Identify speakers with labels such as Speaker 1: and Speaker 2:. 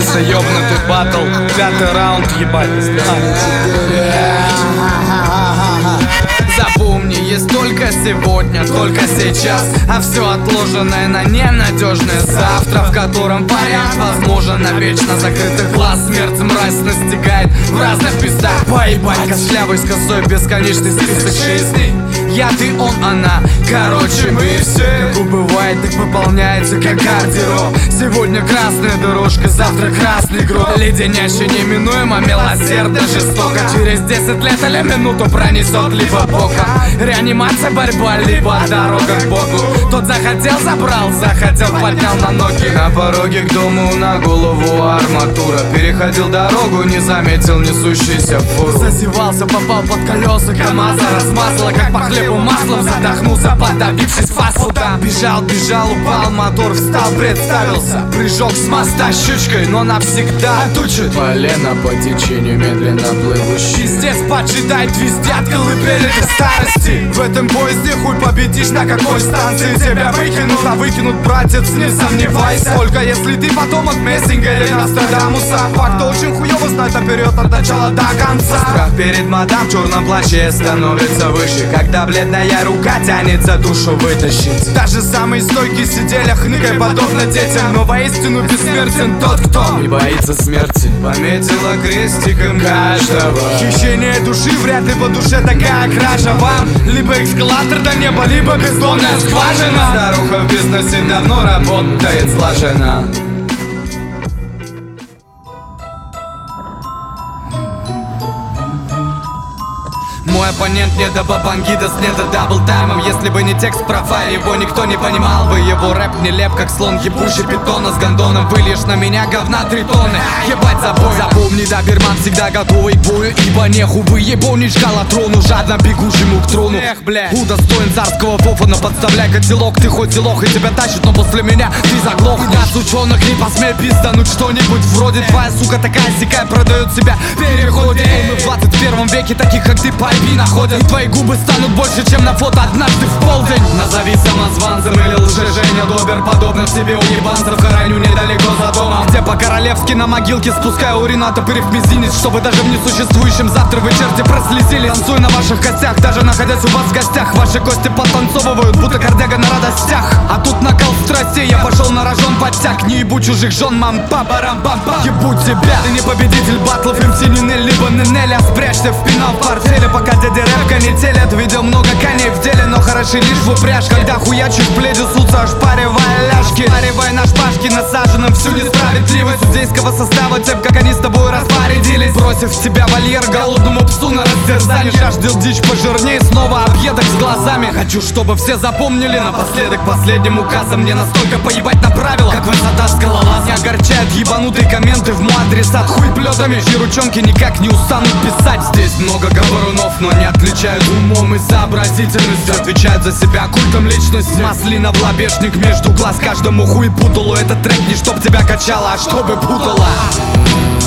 Speaker 1: Начался ёбнутый батл, 5-й раунд, ебать. Запомни, есть только сегодня, только сейчас, а все отложенное на ненадежное завтра, в котором вариант возможен на вечно закрытых глаз. Смерть мразь настигает в разных местах. Поебать, костлявый с косой, бесконечный список жизней. Я, ты, он, она, короче, мы все. Как бывает, так выполняется, как гардероб. Сегодня красная дорожка, завтра красный гроб. Леденяще неминуемо, милосердно, жестоко. Через 10 лет или минуту пронесет либо боком. Реанимация, борьба, либо дорога к Богу. Тот захотел, забрал, захотел, поднял на ноги. На пороге к дому на голову арматура. Переходил дорогу, не заметил несущийся фуру. Зазевался, попал под колеса КамАЗа, размазало, как по хлебу маслом. Задохнулся, подавившись фастфудом. Бежал, бежал, упал, мотор встал, представился. Прыжок с моста щучкой, но навсегда отучит. Полено по течению медленно плывущий. Пиздец, поджидает везде от колыбели до старости. В этом поезде хуй победишь, на какой станции тебя выкинут. А выкинут, братец, не сомневайся. Только если ты потомок Мессинга или Нострадамуса. Факт очень хуёво знать наперед от начала до конца. Страх перед мадам в черном плаще становится выше, когда бледная рука тянется душу вытащить. Даже самые стойкие сидели хныкой, подобно детям. Но воистину бессмертен тот, кто не боится смерти. Пометила крестиком каждого. Хищение души вряд ли по душе такая кража. Вам либо эскалатор до неба, либо бездонная скважина. Старуха в бизнесе давно работает слаженно. Мой оппонент не до бабангидас, не до даблтаймом. Если бы не текст про файл, его никто не понимал бы. Его рэп нелеп, как слон ебучий питона. С гондоном выльешь на меня говна 3 тонны. Ебать забой, запомни, доберман всегда готовый к бою. Ибо неху выебонить шкалатрону, жадно бегущему к трону. Эх, бля, удостоен царского фофана. Подставляй котелок, ты хоть и лох, и тебя тащит, но после меня ты заглохнешь. Да, сучонок, не посмей пиздануть что-нибудь вроде. Твоя сука такая сякая, продает себя в переходе. Мы в 21 веке таких, как ты, находят. И твои губы станут больше, чем на фото однажды в полдень. Назови самозванцем или лже-Женя Добер. Подобно себе уебанцев хороню недалеко за домом, где по-королевски на могилке спускаю урин, отопырив мизинец, чтобы даже в несуществующем завтра вы черти прослезились. Танцую на ваших костях, даже находясь у вас в гостях. Ваши кости подтанцовывают, будто кордяга на радостях. А тут накал страстей, я пошел на рожон подтяг. Не ебу чужих жен, мам, папарам, пам, пам. Ебу тебя, ты не победитель батлов, МС Нинель, либо Нинель. А спрячься в пенал в портфеле, пока дядя рэп канителят. Видел много коней в деле, но хороши лишь в упряжь. Когда хуячишь в пледе сутся, ошпаривая ляжки. Паривай на шпажке, насаженным всю несправедливость судейского состава, тем, как они с тобой распорядились. Бросив в тебя вольер голодному псу на растерзание. Жаждал дичь пожирней, снова объедок с глазами. Хочу, чтобы все запомнили напоследок последним указом. Мне настолько поебать на правила, как высота скалолаза. Не огорчают ебанутые комменты в мой адрес от хуй плетами. И ручонки никак не устанут писать. Здесь много говорунов, но не отличают умом и сообразительностью. Отвечают за себя культом личности. Маслина в лобешник между глаз каждому хуй путалу. Этот трек не чтоб тебя качало, а чтобы путало.